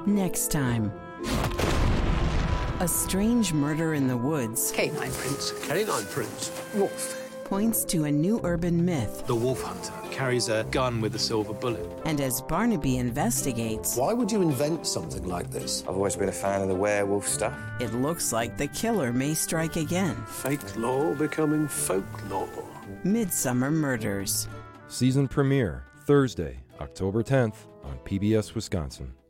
Next time. A strange murder in the woods. Canine prints. Canine prints. Wolf. Points to a new urban myth. The wolf hunter carries a gun with a silver bullet. And as Barnaby investigates, why would you invent something like this? I've always been a fan of the werewolf stuff. it looks like the killer may strike again. Fake law becoming folklore. Midsummer Murders. Season premiere, Thursday, October 10th on PBS Wisconsin.